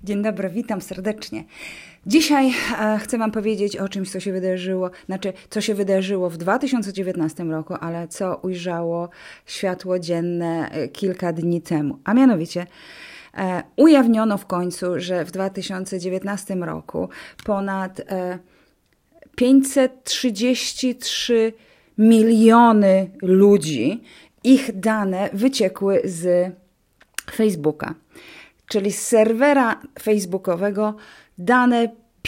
Dzień dobry, witam serdecznie. Dzisiaj chcę Wam powiedzieć o czymś, co się wydarzyło, co się wydarzyło w 2019 roku, ale co ujrzało światło dzienne kilka dni temu. A mianowicie ujawniono w końcu, że w 2019 roku ponad 533 miliony ludzi, ich dane wyciekły z Facebooka. Czyli z serwera facebookowego dane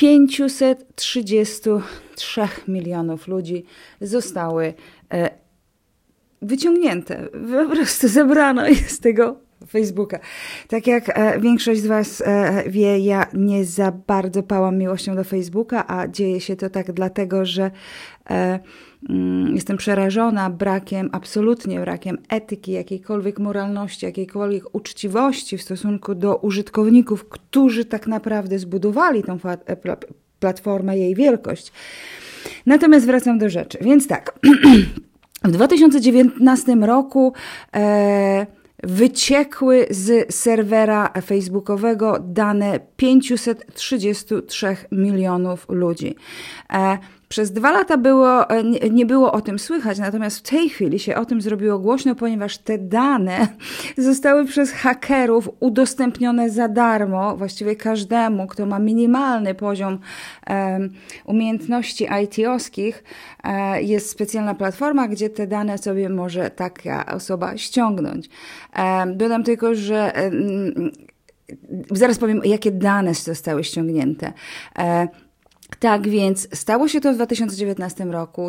533 milionów ludzi zostały wyciągnięte. Po prostu zebrano je z tego Facebooka. Tak jak większość z Was wie, ja nie za bardzo pałam miłością do Facebooka, a dzieje się to tak dlatego, że jestem przerażona absolutnie brakiem etyki, jakiejkolwiek moralności, jakiejkolwiek uczciwości w stosunku do użytkowników, którzy tak naprawdę zbudowali tą platformę, jej wielkość. Natomiast wracam do rzeczy. Więc tak, w 2019 roku wyciekły z serwera facebookowego dane 533 milionów ludzi. Przez 2 lata nie było o tym słychać, natomiast w tej chwili się o tym zrobiło głośno, ponieważ te dane zostały przez hakerów udostępnione za darmo, właściwie każdemu, kto ma minimalny poziom umiejętności IT-owskich. Jest specjalna platforma, gdzie te dane sobie może taka osoba ściągnąć. Dodam tylko, że zaraz powiem, jakie dane zostały ściągnięte. Tak więc stało się to w 2019 roku.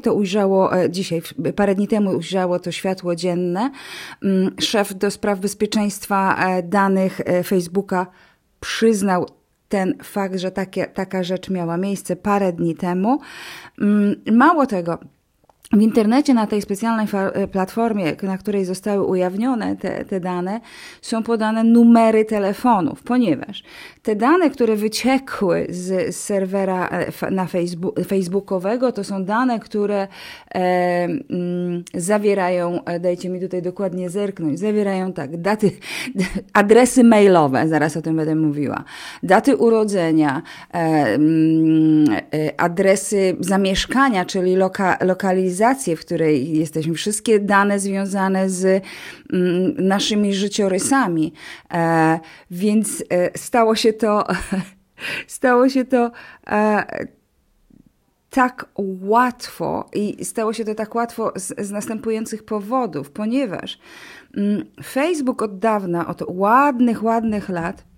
Parę dni temu ujrzało to światło dzienne. Szef do spraw bezpieczeństwa danych Facebooka przyznał ten fakt, że taka rzecz miała miejsce parę dni temu. Mało tego, w internecie, na tej specjalnej platformie, na której zostały ujawnione te dane, są podane numery telefonów, ponieważ te dane, które wyciekły z serwera facebookowego, to są dane, które zawierają, dajcie mi tutaj dokładnie zerknąć, zawierają tak, adresy mailowe, zaraz o tym będę mówiła, daty urodzenia, adresy zamieszkania, czyli lokalizacje, w której jesteśmy, wszystkie dane związane z naszymi życiorysami. Więc stało się to tak łatwo i stało się to tak łatwo z następujących powodów, ponieważ Facebook od dawna, od ładnych lat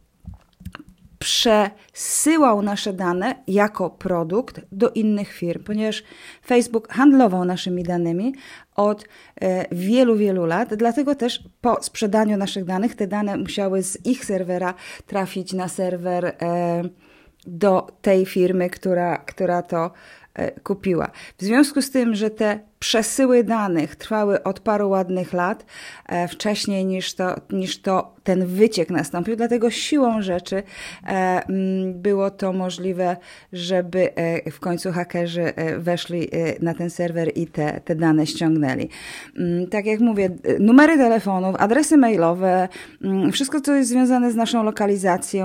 przesyłał nasze dane jako produkt do innych firm, ponieważ Facebook handlował naszymi danymi od wielu lat, dlatego też po sprzedaniu naszych danych te dane musiały z ich serwera trafić na serwer do tej firmy, która to kupiła. W związku z tym, że te przesyły danych trwały od paru ładnych lat wcześniej niż ten wyciek nastąpił, dlatego siłą rzeczy było to możliwe, żeby w końcu hakerzy weszli na ten serwer i te dane ściągnęli. Tak jak mówię, numery telefonów, adresy mailowe, wszystko co jest związane z naszą lokalizacją,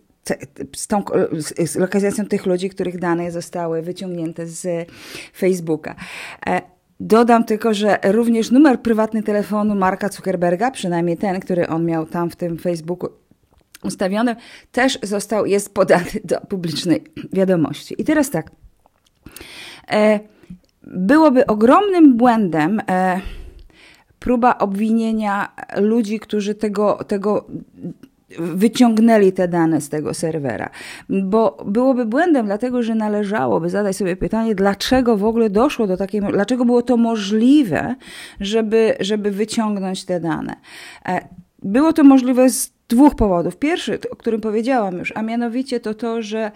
z lokalizacją tych ludzi, których dane zostały wyciągnięte z Facebooka. Dodam tylko, że również numer prywatny telefonu Marka Zuckerberga, przynajmniej ten, który on miał tam w tym Facebooku ustawiony, też jest podany do publicznej wiadomości. I teraz tak, byłoby ogromnym błędem próba obwinienia ludzi, którzy wyciągnęli te dane z tego serwera. Bo byłoby błędem, dlatego że należałoby zadać sobie pytanie, dlaczego w ogóle doszło do takiej, dlaczego było to możliwe, żeby wyciągnąć te dane. Było to możliwe z 2 powodów. Pierwszy, o którym powiedziałam już, a mianowicie to, że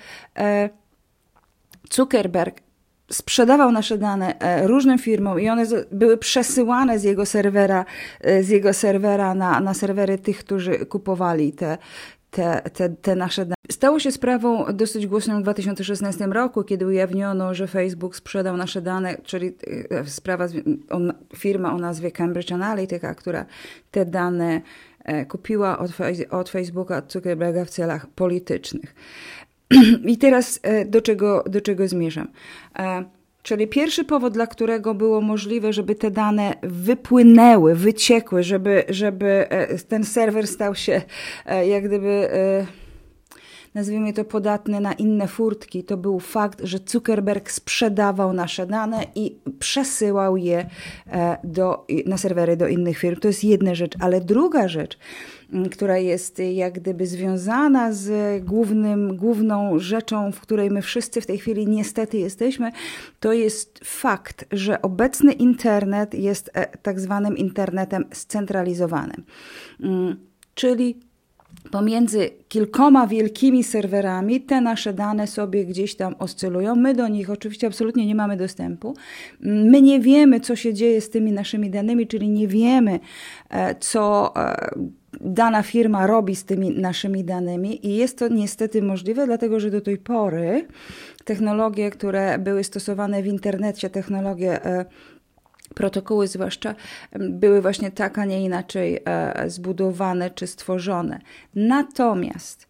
Zuckerberg sprzedawał nasze dane różnym firmom i one były przesyłane z jego serwera na serwery tych, którzy kupowali te nasze dane. Stało się sprawą dosyć głośną w 2016 roku, kiedy ujawniono, że Facebook sprzedał nasze dane, czyli firma o nazwie Cambridge Analytica, która te dane kupiła od Facebooka Zuckerberga w celach politycznych. I teraz do czego zmierzam? Czyli pierwszy powód, dla którego było możliwe, żeby te dane wypłynęły, wyciekły, żeby ten serwer stał się jak gdyby, nazwijmy to, podatny na inne furtki, to był fakt, że Zuckerberg sprzedawał nasze dane i przesyłał je na serwery do innych firm. To jest jedna rzecz, ale druga rzecz, która jest jak gdyby związana z główną rzeczą, w której my wszyscy w tej chwili niestety jesteśmy, to jest fakt, że obecny internet jest tak zwanym internetem scentralizowanym. Czyli pomiędzy kilkoma wielkimi serwerami te nasze dane sobie gdzieś tam oscylują. My do nich oczywiście absolutnie nie mamy dostępu. My nie wiemy, co się dzieje z tymi naszymi danymi, czyli nie wiemy, co dana firma robi z tymi naszymi danymi i jest to niestety możliwe, dlatego że do tej pory technologie, które były stosowane w internecie, technologie protokoły zwłaszcza, były właśnie tak, a nie inaczej zbudowane czy stworzone. Natomiast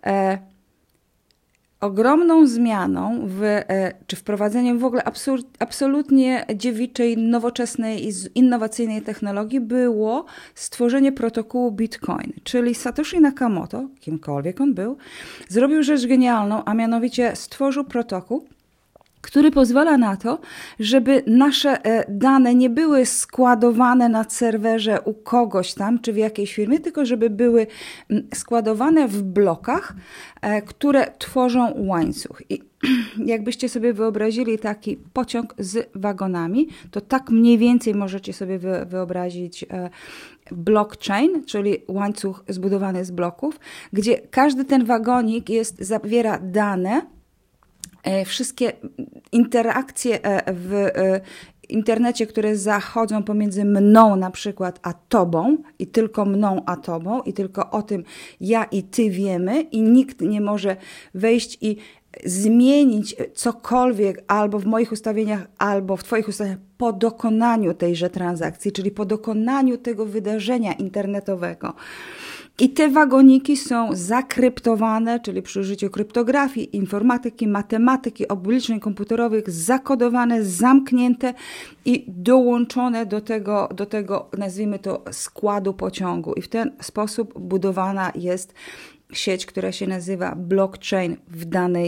ogromną zmianą czy wprowadzeniem w ogóle absolutnie dziewiczej, nowoczesnej i innowacyjnej technologii było stworzenie protokołu Bitcoin. Czyli Satoshi Nakamoto, kimkolwiek on był, zrobił rzecz genialną, a mianowicie stworzył protokół, który pozwala na to, żeby nasze dane nie były składowane na serwerze u kogoś tam, czy w jakiejś firmie, tylko żeby były składowane w blokach, które tworzą łańcuch. I jakbyście sobie wyobrazili taki pociąg z wagonami, to tak mniej więcej możecie sobie wyobrazić blockchain, czyli łańcuch zbudowany z bloków, gdzie każdy ten wagonik zawiera dane, wszystkie interakcje w internecie, które zachodzą pomiędzy mną na przykład a tobą i tylko mną a tobą i tylko o tym ja i ty wiemy i nikt nie może wejść i zmienić cokolwiek albo w moich ustawieniach, albo w twoich ustawieniach po dokonaniu tejże transakcji, czyli po dokonaniu tego wydarzenia internetowego. I te wagoniki są zakryptowane, czyli przy użyciu kryptografii, informatyki, matematyki, obliczeń komputerowych, zakodowane, zamknięte i dołączone do tego, nazwijmy to, składu pociągu. I w ten sposób budowana jest sieć, która się nazywa blockchain w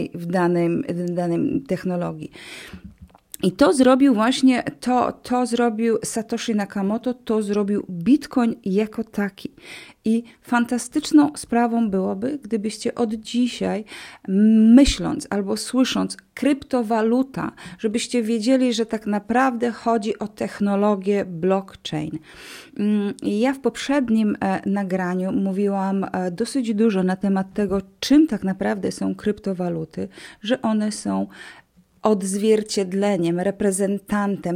danej technologii. I to zrobił właśnie, to zrobił Satoshi Nakamoto, to zrobił Bitcoin jako taki. I fantastyczną sprawą byłoby, gdybyście od dzisiaj, myśląc albo słysząc kryptowaluta, żebyście wiedzieli, że tak naprawdę chodzi o technologię blockchain. Ja w poprzednim nagraniu mówiłam dosyć dużo na temat tego, czym tak naprawdę są kryptowaluty, że one są odzwierciedleniem, reprezentantem,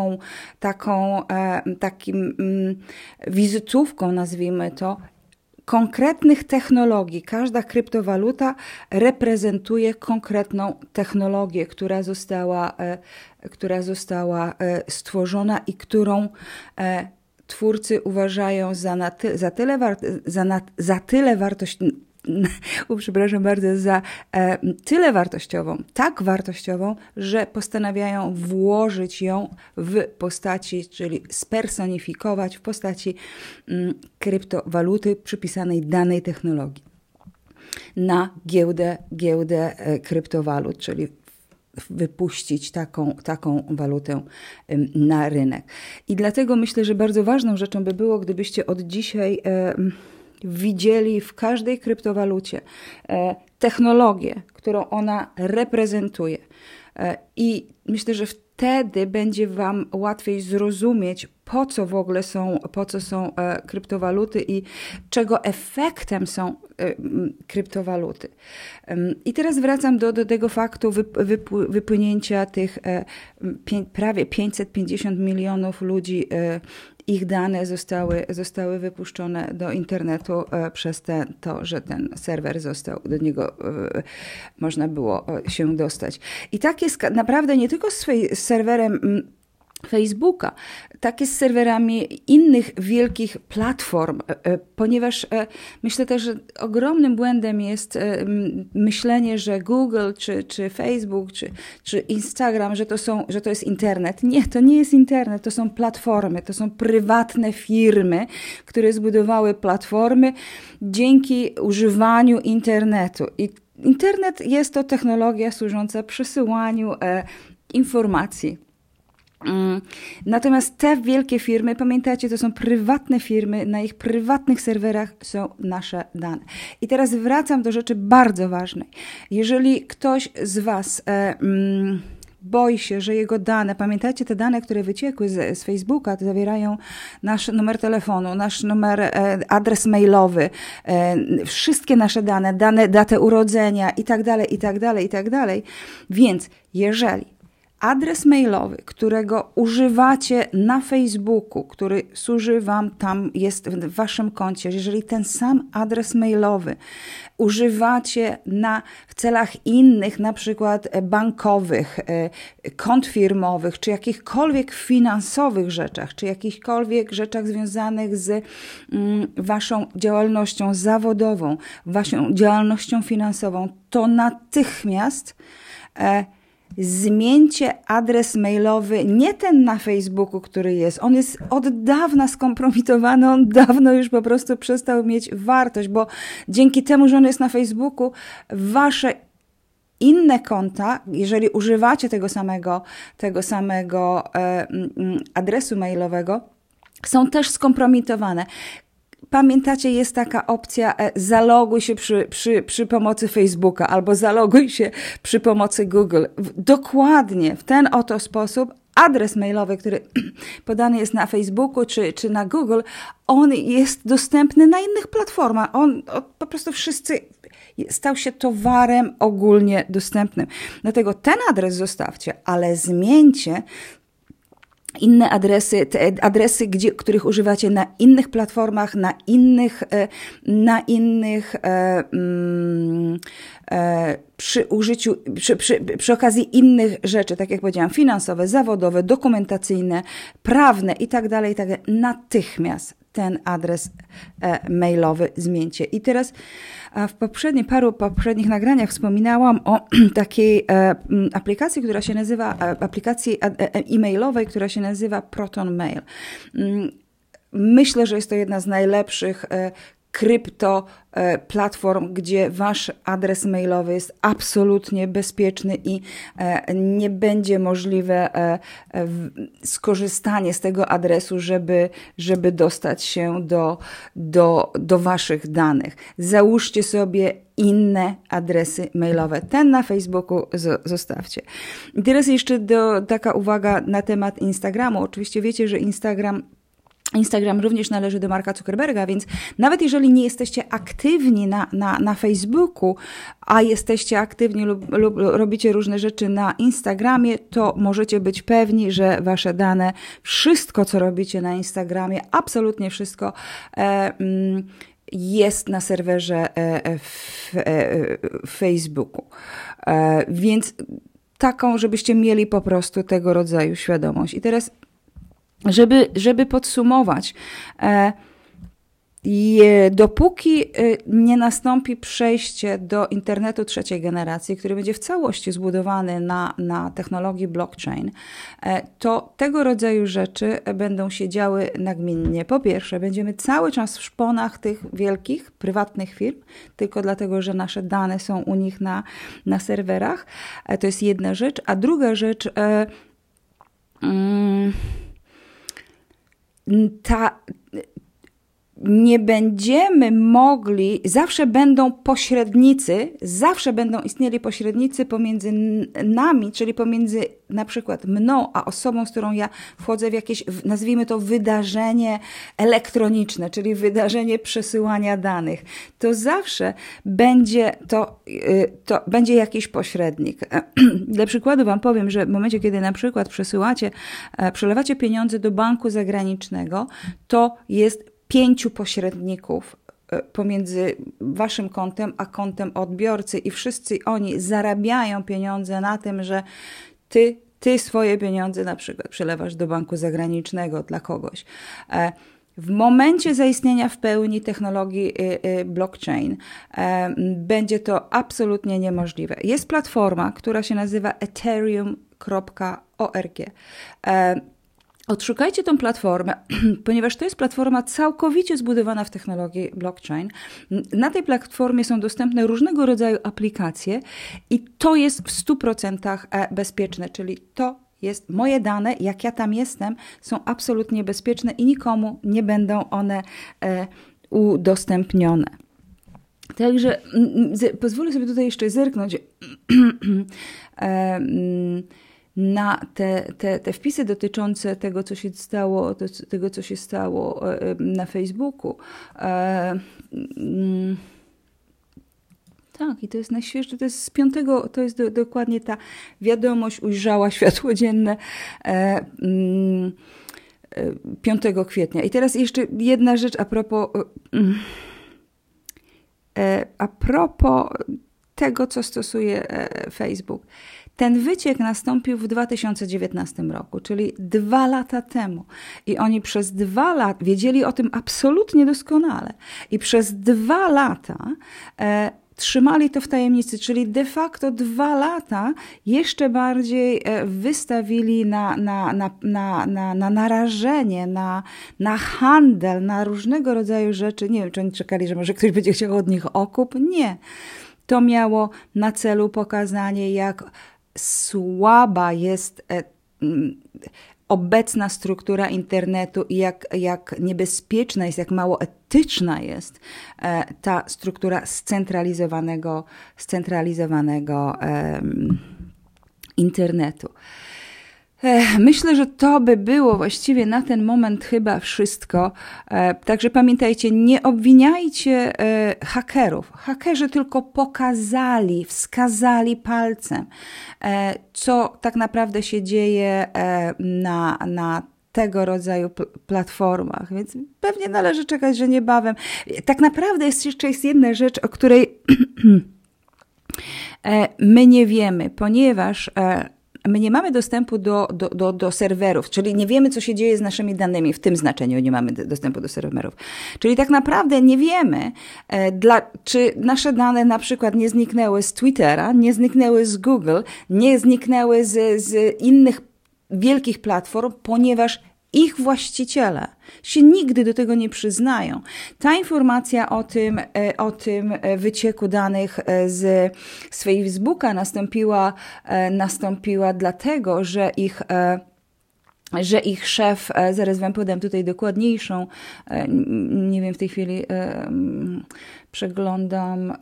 takim wizytówką, nazwijmy to, konkretnych technologii. Każda kryptowaluta reprezentuje konkretną technologię, która została stworzona i którą twórcy uważają za tyle tyle wartościową, tak wartościową, że postanawiają włożyć ją w postaci, czyli spersonifikować w postaci kryptowaluty przypisanej danej technologii na giełdę kryptowalut, czyli wypuścić taką walutę na rynek. I dlatego myślę, że bardzo ważną rzeczą by było, gdybyście od dzisiaj widzieli w każdej kryptowalucie technologię, którą ona reprezentuje. I myślę, że wtedy będzie wam łatwiej zrozumieć, po co są kryptowaluty i czego efektem są kryptowaluty. I teraz wracam do tego faktu wypłynięcia tych prawie 550 milionów ludzi. Ich dane zostały wypuszczone do internetu przez to, że ten serwer do niego można było się dostać. I tak jest naprawdę nie tylko z serwerem Facebooka, tak jest z serwerami innych wielkich platform, ponieważ myślę też, że ogromnym błędem jest myślenie, że Google, czy Facebook, czy Instagram, że to jest internet. Nie, to nie jest internet, to są platformy, to są prywatne firmy, które zbudowały platformy dzięki używaniu internetu. I internet jest to technologia służąca przesyłaniu informacji. Natomiast te wielkie firmy, pamiętajcie, to są prywatne firmy, na ich prywatnych serwerach są nasze dane. I teraz wracam do rzeczy bardzo ważnej. Jeżeli ktoś z Was boi się, że jego dane, pamiętajcie, te dane, które wyciekły z Facebooka, to zawierają nasz numer telefonu, nasz numer, adres mailowy, wszystkie nasze dane, datę urodzenia i tak dalej, i tak dalej, i tak dalej. Więc jeżeli adres mailowy, którego używacie na Facebooku, który służy Wam tam, jest w Waszym koncie, jeżeli ten sam adres mailowy używacie w celach innych, na przykład bankowych, kont firmowych, czy jakichkolwiek finansowych rzeczach, czy jakichkolwiek rzeczach związanych z Waszą działalnością zawodową, Waszą działalnością finansową, to natychmiast zmieńcie adres mailowy, nie ten na Facebooku, który jest. On jest od dawna skompromitowany, on dawno już po prostu przestał mieć wartość, bo dzięki temu, że on jest na Facebooku, wasze inne konta, jeżeli używacie tego samego adresu mailowego, są też skompromitowane. Pamiętacie, jest taka opcja zaloguj się przy pomocy Facebooka albo zaloguj się przy pomocy Google. Dokładnie w ten oto sposób adres mailowy, który podany jest na Facebooku czy na Google, on jest dostępny na innych platformach. On po prostu stał się towarem ogólnie dostępnym. Dlatego ten adres zostawcie, ale zmieńcie inne adresy, których używacie na innych platformach, przy okazji innych rzeczy, tak jak powiedziałam, finansowe, zawodowe, dokumentacyjne, prawne i tak dalej, natychmiast ten adres mailowy zmieńcie. I teraz w paru poprzednich nagraniach wspominałam o takiej aplikacji, która się nazywa, aplikacji e-mailowej, która się nazywa Proton Mail. Myślę, że jest to jedna z najlepszych krypto platform, gdzie wasz adres mailowy jest absolutnie bezpieczny i nie będzie możliwe skorzystanie z tego adresu, żeby dostać się do waszych danych. Załóżcie sobie inne adresy mailowe. Ten na Facebooku zostawcie. I teraz jeszcze taka uwaga na temat Instagramu. Oczywiście wiecie, że Instagram również należy do Marka Zuckerberga, więc nawet jeżeli nie jesteście aktywni na Facebooku, a jesteście aktywni lub robicie różne rzeczy na Instagramie, to możecie być pewni, że wasze dane, wszystko co robicie na Instagramie, absolutnie wszystko jest na serwerze w Facebooku. Więc taką, żebyście mieli po prostu tego rodzaju świadomość. I teraz żeby podsumować, dopóki nie nastąpi przejście do internetu trzeciej generacji, który będzie w całości zbudowany na technologii blockchain, to tego rodzaju rzeczy będą się działy nagminnie. Po pierwsze, będziemy cały czas w szponach tych wielkich, prywatnych firm, tylko dlatego, że nasze dane są u nich na serwerach. To jest jedna rzecz. A druga rzecz, nie będziemy mogli, zawsze będą istnieli pośrednicy pomiędzy nami, czyli pomiędzy na przykład mną, a osobą, z którą ja wchodzę w jakieś, nazwijmy to, wydarzenie elektroniczne, czyli wydarzenie przesyłania danych. To zawsze będzie będzie jakiś pośrednik. Dla przykładu wam powiem, że w momencie, kiedy na przykład przelewacie pieniądze do banku zagranicznego, to jest 5 pośredników pomiędzy waszym kontem a kontem odbiorcy i wszyscy oni zarabiają pieniądze na tym, że ty ty swoje pieniądze na przykład przelewasz do banku zagranicznego dla kogoś. W momencie zaistnienia w pełni technologii blockchain będzie to absolutnie niemożliwe. Jest platforma, która się nazywa ethereum.org. Odszukajcie tą platformę, ponieważ to jest platforma całkowicie zbudowana w technologii blockchain. Na tej platformie są dostępne różnego rodzaju aplikacje i to jest w 100% bezpieczne, czyli to jest moje dane, jak ja tam jestem, są absolutnie bezpieczne i nikomu nie będą one udostępnione. Także pozwolę sobie tutaj jeszcze zerknąć na te wpisy dotyczące tego, co się stało na Facebooku. Tak, i to jest najświeższe, to jest z 5, to jest dokładnie ta wiadomość ujrzała światło dzienne 5 kwietnia. I teraz jeszcze jedna rzecz a propos tego, co stosuje Facebook. Ten wyciek nastąpił w 2019 roku, czyli 2 lata temu. I oni przez 2 lata wiedzieli o tym absolutnie doskonale. I przez 2 lata trzymali to w tajemnicy, czyli de facto 2 lata jeszcze bardziej wystawili na narażenie, na handel, na różnego rodzaju rzeczy. Nie wiem, czy oni czekali, że może ktoś będzie chciał od nich okup. Nie. To miało na celu pokazanie, jak słaba jest obecna struktura internetu i jak niebezpieczna jest, jak mało etyczna jest ta struktura scentralizowanego internetu. Myślę, że to by było właściwie na ten moment chyba wszystko. Także pamiętajcie, nie obwiniajcie hakerów. Hakerzy tylko pokazali, wskazali palcem, co tak naprawdę się dzieje na tego rodzaju platformach. Więc pewnie należy czekać, że niebawem. Tak naprawdę jeszcze jest jedna rzecz, o której my nie wiemy, ponieważ my nie mamy dostępu do serwerów, czyli nie wiemy, co się dzieje z naszymi danymi. W tym znaczeniu nie mamy dostępu do serwerów. Czyli tak naprawdę nie wiemy, czy nasze dane na przykład nie zniknęły z Twittera, nie zniknęły z Google, nie zniknęły z innych wielkich platform, ponieważ ich właściciele się nigdy do tego nie przyznają. Ta informacja o tym wycieku danych z Facebooka nastąpiła dlatego, że ich szef, zaraz wam podam tutaj dokładniejszą, nie wiem, w tej chwili przeglądam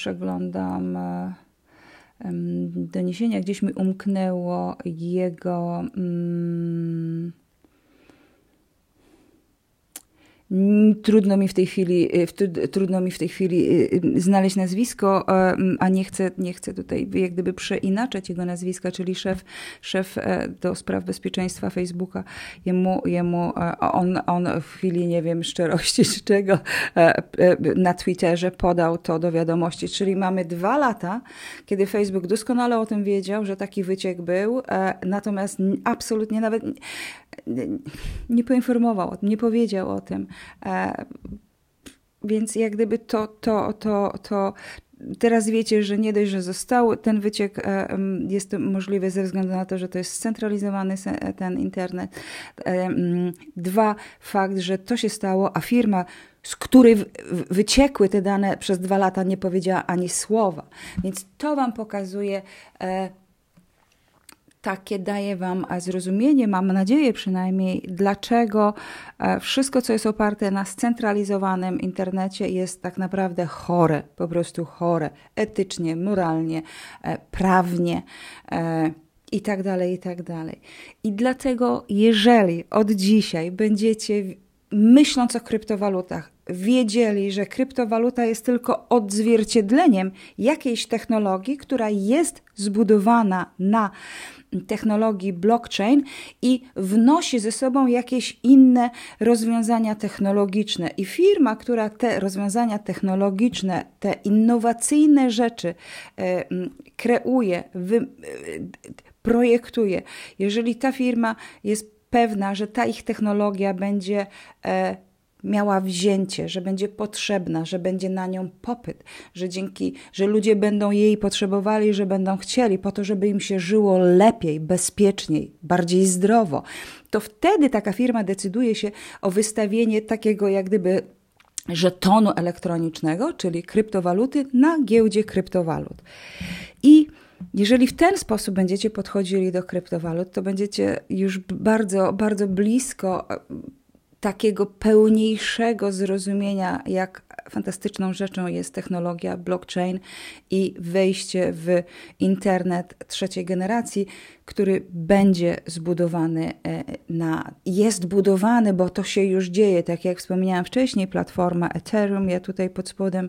doniesienia, gdzieś mi umknęło jego... Trudno mi w tej chwili znaleźć nazwisko, a nie chcę tutaj jak gdyby przeinaczać jego nazwiska, czyli szef do spraw bezpieczeństwa Facebooka. On w chwili, nie wiem, szczerości czy czego, na Twitterze podał to do wiadomości. Czyli mamy 2 lata, kiedy Facebook doskonale o tym wiedział, że taki wyciek był, natomiast absolutnie nawet nie poinformował o tym, nie powiedział o tym. Więc jak gdyby to teraz wiecie, że nie dość, że został ten wyciek, jest to możliwe ze względu na to, że to jest scentralizowany ten internet. 2, fakt, że to się stało, a firma, z której wyciekły te dane przez 2 lata, nie powiedziała ani słowa. Więc to wam pokazuje, takie daje wam zrozumienie, mam nadzieję przynajmniej, dlaczego wszystko, co jest oparte na scentralizowanym internecie, jest tak naprawdę chore, po prostu chore, etycznie, moralnie, prawnie i tak dalej, i tak dalej. I dlatego, jeżeli od dzisiaj będziecie myśląc o kryptowalutach, wiedzieli, że kryptowaluta jest tylko odzwierciedleniem jakiejś technologii, która jest zbudowana na technologii blockchain i wnosi ze sobą jakieś inne rozwiązania technologiczne. I firma, która te rozwiązania technologiczne, te innowacyjne rzeczy kreuje, projektuje, jeżeli ta firma jest pewna, że ta ich technologia będzie miała wzięcie, że będzie potrzebna, że będzie na nią popyt, że ludzie będą jej potrzebowali, że będą chcieli po to, żeby im się żyło lepiej, bezpieczniej, bardziej zdrowo, to wtedy taka firma decyduje się o wystawienie takiego jak gdyby żetonu elektronicznego, czyli kryptowaluty na giełdzie kryptowalut. I jeżeli w ten sposób będziecie podchodzili do kryptowalut, to będziecie już bardzo, bardzo blisko takiego pełniejszego zrozumienia, jak fantastyczną rzeczą jest technologia blockchain i wejście w internet trzeciej generacji, który będzie zbudowany jest budowany, bo to się już dzieje, tak jak wspomniałam wcześniej, platforma Ethereum, ja tutaj pod spodem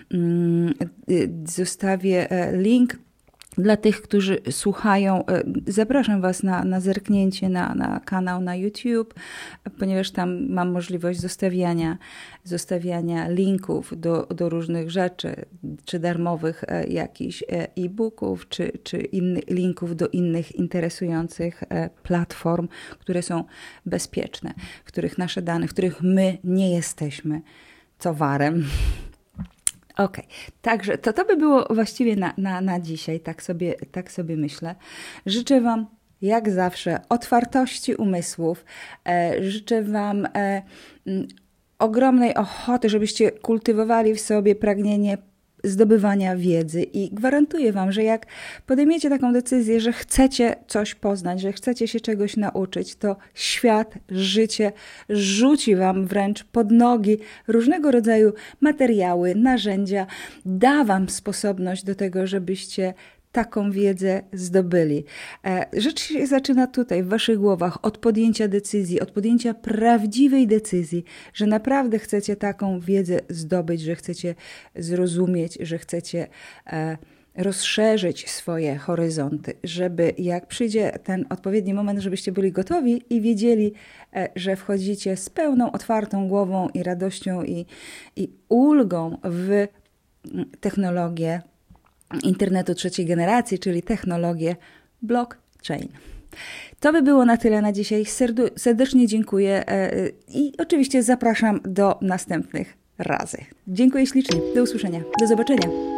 zostawię link. Dla tych, którzy słuchają, zapraszam Was na zerknięcie na kanał na YouTube, ponieważ tam mam możliwość zostawiania linków do różnych rzeczy, czy darmowych jakichś e-booków, czy innych linków do innych interesujących platform, które są bezpieczne, w których nasze dane, w których my nie jesteśmy towarem. Okej, także to by było właściwie na dzisiaj, tak sobie myślę. Życzę Wam jak zawsze otwartości umysłów, życzę Wam ogromnej ochoty, żebyście kultywowali w sobie pragnienie zdobywania wiedzy i gwarantuję Wam, że jak podejmiecie taką decyzję, że chcecie coś poznać, że chcecie się czegoś nauczyć, to świat, życie rzuci Wam wręcz pod nogi różnego rodzaju materiały, narzędzia, da Wam sposobność do tego, żebyście taką wiedzę zdobyli. Rzecz się zaczyna tutaj, w Waszych głowach, od podjęcia decyzji, od podjęcia prawdziwej decyzji, że naprawdę chcecie taką wiedzę zdobyć, że chcecie zrozumieć, że chcecie rozszerzyć swoje horyzonty, żeby jak przyjdzie ten odpowiedni moment, żebyście byli gotowi i wiedzieli, że wchodzicie z pełną, otwartą głową i radością i ulgą w technologię internetu trzeciej generacji, czyli technologię blockchain. To by było na tyle na dzisiaj. Serdecznie dziękuję i oczywiście zapraszam do następnych razy. Dziękuję ślicznie. Do usłyszenia. Do zobaczenia.